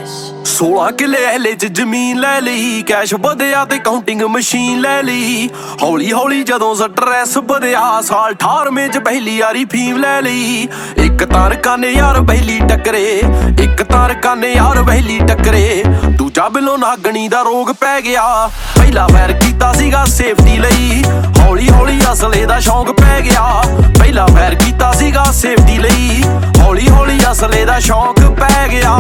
16 ਕਿੱਲੇ ਐਲੇ ਚ ਜ਼ਮੀਨ ਲੈ ਲਈ, ਕੈਸ਼ ਵਧਿਆ ਤੇ ਕਾਊਂਟਿੰਗ ਮਸ਼ੀਨ ਲੈ ਲਈ। ਹੌਲੀ ਹੌਲੀ ਜਦੋਂ ਸਟ੍ਰੈਸ ਵਧਿਆ, ਸਾਲ 18ਵੇਂ ਚ ਪਹਿਲੀ ਵਾਰੀ ਫੀਮ ਲੈ ਲਈ। ਇੱਕ ਤਾਰ ਕੰਨ ਯਾਰ ਬਹਿਲੀ ਟੱਕਰੇ, ਇੱਕ ਤਾਰ ਕੰਨ ਯਾਰ ਬਹਿਲੀ ਟੱਕਰੇ। ਦੂਜਾ ਬਿੱਲੋਂ ਨਾਗਣੀ ਦਾ ਰੋਗ ਪੈ ਗਿਆ, ਪਹਿਲਾ ਫੈਰ ਕੀਤਾ ਸੀਗਾ ਸੇਫਟੀ ਲਈ। ਹੌਲੀ ਹੌਲੀ ਅਸਲੇ ਦਾ ਸ਼ੌਂਕ ਪੈ ਗਿਆ, ਪਹਿਲਾ ਫੈਰ ਕੀਤਾ ਸੀਗਾ ਸੇਫਟੀ ਲਈ। ਹੌਲੀ ਹੌਲੀ ਅਸਲੇ ਦਾ ਸ਼ੌਂਕ ਪੈ ਗਿਆ।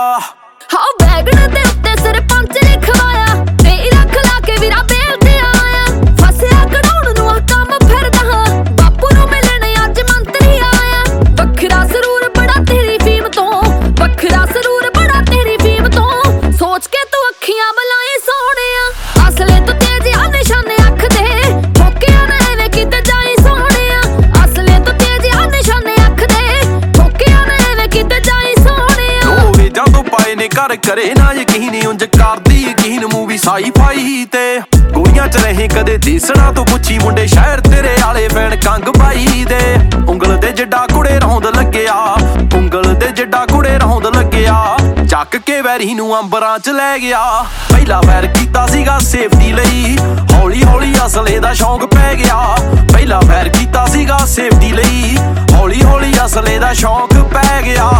ਹਾਂ ਬੈਗਣ ਦੇ ਉੱਤੇ ਸਰਪੰਚ ਨੇ ਖਵਾਇਆ, 23 ਲੱਖ ਲਾ ਕੇ ਵੀਰਾ ਬੇਲ ਤੇ ਆਇਆ। ਫਸਿਆ ਕਢਾਉਣ ਨੂੰ ਆ ਕੰਮ ਫਿਰਦਾ ਹਾਂ, ਬਾਪੂ ਨੂੰ ਮਿਲਣ ਅੱਜ ਮੰਤਰੀ ਆਇਆ। ਵੱਖਰਾ ਸਰੂਰ ਬੜਾ ਤੇਰੀ ਫੀਮ ਤੋਂ, ਵੱਖਰਾ ਸਰੂਰ ਬੜਾ ਤੇਰੀ ਫੀਮ ਤੋਂ। ਸੋਚ ਕੇ ਤੂੰ ਅੱਖੀਆਂ ਬੁਲਾਏ ਸੋਹਣਿਆ, ਅਸਲੇ ਤੋਂ ਤੇਜ਼ ਆ ਨਿਸ਼ਾਨੇ ਅੱਖ ਦੇ। ਠੋਕਿਆ ਨਾ ਐਵੇਂ ਕਿਤੇ ਜਾਈ ਸੋਹਣਿਆ, ਅਸਲੇ ਤੋਂ ਤੇਜ਼ ਆ ਨਿਸ਼ਾਨੇ ਅੱਖ ਦੇ। ਠੋਕਿਆ ਨਾ ਐਵੇਂ ਕਿਤੇ ਜਾਈ ਸੋਹਣਿਆ। ਲੋਹੇ ਜਦੋਂ ਪਾਏ ਨੇ ਘਰ ਕਰੇ ਨਾ ਯਕੀਨ, ਉਂਝ ਕਰਦੀ ਯਕੀਨ ਮੂਵੀ ਸਾਈ ਫਾਈ ਤੇ। ਗੋਲੀਆਂ ਚ ਰਹੇ ਕਦੇ ਦੇਸਣਾ ਤੋਂ ਪੁੱਛੀ, ਮੁੰਡੇ ਸ਼ਹਿਰ ਤੇਰੇ ਆਲੇ ਫੈਨ ਕੰਗ ਬਾਈ ਦੇ। ਉਂਗਲ ਦੇ ਜਿੱਡਾ ਕੁੜੇ ਰੌਂਦ ਲੱਗਿਆ, ਉਂਗਲ ਦੇ ਜਿੱਡਾ ਕੁੜੇ ਰੌਂਦ ਲੱਗਿਆ। ਚੱਕ ਕੇ ਵੈਰੀ ਨੂੰ ਅੰਬਰਾਂ ਚ ਲੈ ਗਿਆ, ਪਹਿਲਾ ਫੈਰ ਕੀਤਾ ਸੀਗਾ ਸੇਫਟੀ ਲਈ। ਹੌਲੀ ਹੌਲੀ ਅਸਲੇ ਦਾ ਸ਼ੌਂਕ ਪੈ ਗਿਆ, ਪਹਿਲਾ ਫੈਰ ਕੀਤਾ ਸੀਗਾ ਸੇਫਟੀ ਲਈ। ਹੌਲੀ ਹੌਲੀ ਅਸਲੇ ਦਾ ਸ਼ੌਂਕ ਪੈ ਗਿਆ।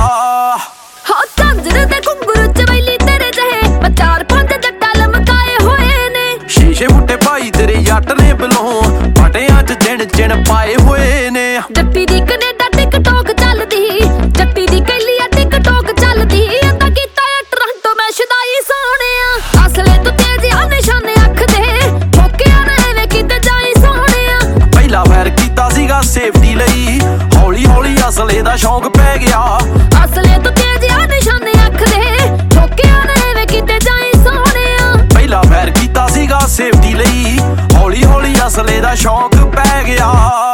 ਹਾਂ ਝਾਂਜਰ ਦੇ ਘੁੰਗਰੂ ਚ ਬੈਲੀ ਤੇਰੇ ਜਹੇ, ਮੈਂ 4-5 ਜੱਟਾ ਲਮਕਾਏ ਹੋਏ ਨੇ। ਸ਼ੀਸ਼ੇ ਮੁੱਟੇ ਭਾਈ ਤੇਰੇ ਜੱਟ ਨੇ ਬਿਲੋਂ, ਫਟਿਆਂ ਚ ਚਿਣ ਚਿਣ ਪਾਏ ਹੋਏ ਨੇ। ਜੱਟੀ ਦੀ ਕਨੇਡਾ ਟਿਕਟੋਕ ਚੱਲਦੀ, ਜੱਟੀ ਦੀ ਕੈਲੀ ਆ ਟਿਕਟੋਕ ਚੱਲਦੀ। ਅੱਧਾ ਕੀਤਾ ਆ ਟੋਰਾਂਟੋ ਮੈਂ ਸ਼ਦਾਈ ਸੋਹਣਿਆ, ਅਸਲੇ ਤੋਂ ਤੇਜ਼ ਆ ਨਿਸ਼ਾਨੇ ਅੱਖ ਦੇ। ਠੋਕਿਆ ਨਾ ਐਵੇਂ ਕਿਤੇ ਜਾਈ ਸੋਹਣਿਆ, ਪਹਿਲਾ ਫੈਰ ਕੀਤਾ ਸੀਗਾ ਸੇਫਟੀ ਲਈ। ਹੌਲੀ ਹੌਲੀ ਅਸਲੇ ਦਾ ਸ਼ੌਂਕ ਪੈ ਗਿਆ, ਅਸਲੇ ਤੋਂ ਤੇਜ਼ ਆ ਨਿਸ਼ਾਨੇ ਅੱਖ ਦੇ। ਠੋਕਿਆ ਨਾ ਐਵੇਂ ਕਿਤੇ ਜਾਈ ਸੋਹਣਿਆ, ਪਹਿਲਾ ਫੈਰ ਕੀਤਾ ਸੀਗਾ ਸੇਫਟੀ ਲਈ। ਹੌਲੀ ਹੌਲੀ ਅਸਲੇ ਦਾ ਸ਼ੌਂਕ ਪੈ ਗਿਆ।